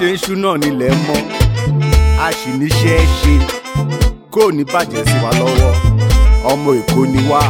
ṣe ń ṣú náà nílẹ̀ mọ́ a sì níṣẹ́ ṣe kó ní bàjẹ́ sí wa lọ́wọ́ ọmọ Èkó ni wá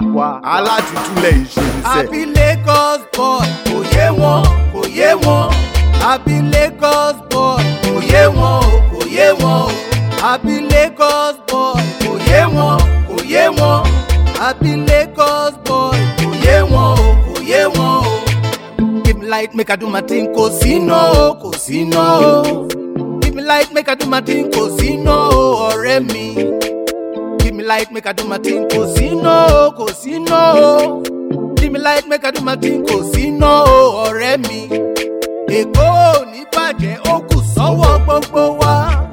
alátìtúlẹ̀ ìṣèlúṣẹ̀. àbí Lagos boy kò yé wọn kò yé wọn àbí Lagos boy kò yé wọn kò yé wọn àbí Lagos boy kò yé wọn kò yé wọn àbí Lagos boy kò yé wọn kò yé wọn. Give me light make I do my thing kò sí no kò sí no. Give me light make I do my thing kò sí no ọ̀rẹ́ mi. Give me light make I do my thing kò sí no kò sí no. Give me light make I do my thing kò sí no ọ̀rẹ́ mi. Èkó ò ní bàjẹ́ ó kù sọ́wọ́ gbogbo wa.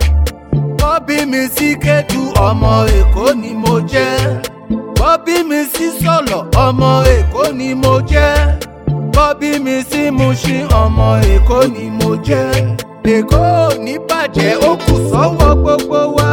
Bọ́bí mi sí Kétu ọmọ Èkó ni mo jẹ́. Bọ́bí mi sí Sọ̀lọ̀ ọmọ Èkó ni mo jẹ́. Bọ́bí mi sí Mushin ọmọ Èkó ni mo jẹ́. Èkó ò ní bàjẹ́ ó kù sọ́wọ́ gbogbo wa.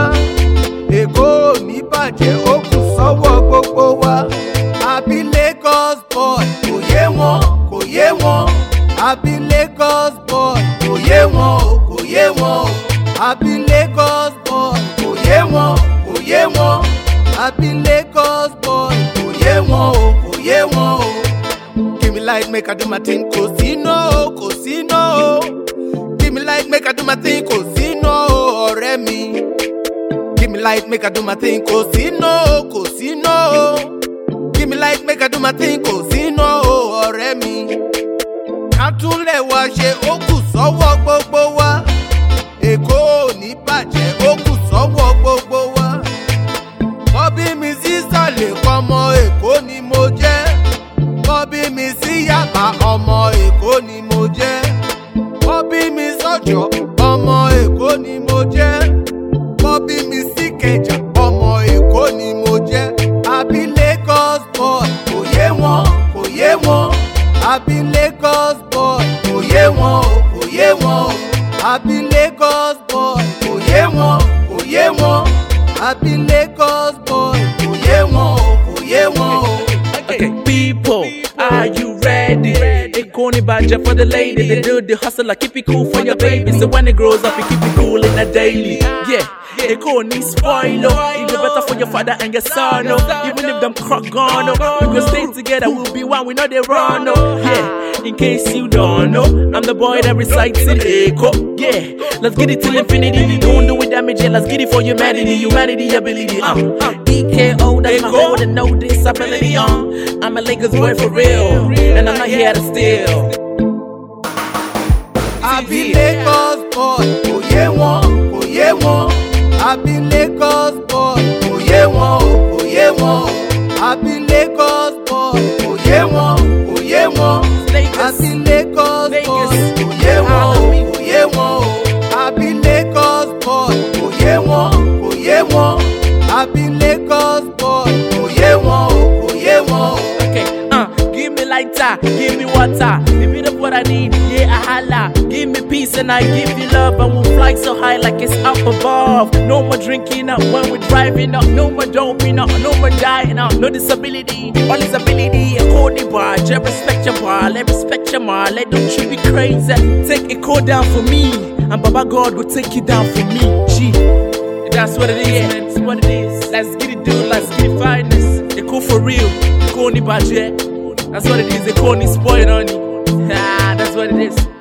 Èkó ò ní bàjẹ́ ó kù sọ́wọ́ gbogbo wa. Àbí Lagos boy kò yé wọn kò yé wọn. Àbí Lagos boy kò yé wọn kò yé wọn. Àbí Lagos boy kò yé wọn kò yé wọn. Àbí Lagos boy kò yé wọn kò yé wọn. Give me light make I do my thing kò sí no kò sí no. Give me light make I do my thing kò sí no ọ̀rẹ́ mi. Give me light make I do my thing kò sí no kò sí no. Give me light make I do my thing kò sí no ọ̀rẹ́ mi. Ká tún lè wá ṣe ó kù sọ́wọ́ gbogbo wa. Èkó ò ní bàjẹ́ ó kù sọ́wọ́ gbogbo wa. Bọ́bí mi sí Sàlẹ̀ ọmọ Èkó ni mo jẹ́. Bọ́bí mi sí Yàbá ọmọ Èkó ni mo jẹ́. Bọ́bí mi sọ́jọ́ ọmọ Èkó ni mo jẹ́. Bọ́bí mi sí Ìkẹjà ọmọ Èkó ni mo jẹ́. Àbí Lagos boy kò yé wọn kò yé wọn. Àbí Lagos boy kò yé wọn kò yé wọn. Àbí Lagos boy kò yé wọn kò yé wọn. Àbí Lagos boy kò yé wọn kò yé wọn. Okay, people, are you ready? Èkó ní bàjẹ́ for the lady. They do the hustle like keep it cool for your baby. So when it grows up, you keep it cool in the daily. Yeah, Èkó ní spoil. It be better for your father and your son. Even if them crock gone, we go stay together. We'll be one. We know they run. Yeah, in case you don't know, I'm the boy that resides in Èkó. Yeah, let's get it till infinity. Don't do it damage. Yeah, let's get it for humanity. Humanity ability. EKO, that's my whole and know this ability. I'm a Lakers boy for real, and I'm not here to steal. Àbí Lagos boy kò yé wọn kò yé wọn. Àbí Lagos boy kò yé wọn kò yé wọn. Àbí Lagos boy kò yé wọn kò yé wọn. Àbí Lagos boy kò yé wọn kò yé wọn. Àbí Lagos boy kò yé wọn kò yé wọn. Àbí Lagos boy kò yé wọn kò yé wọn. Okay, give me lighter, give me water. If you know what I need, yeah, I holla. Give me peace and I give you love. And we'll fly so high like it's up above. No more drinking up when we're driving up. No more doping up, no more dying up. No disability, all is ability. Èkó ní bàjẹ́, respect your bar, let respect your mar. Let don't you be crazy. Take Èkó down for me, and Baba God will take you down for me. Gee, that's what it is, man. That's what it is. Let's get it, dude. Let's get it, finest. Èkó for real. Èkó ní bàjẹ́. That's what it is. Èkó ní spoil on you. That's what it is.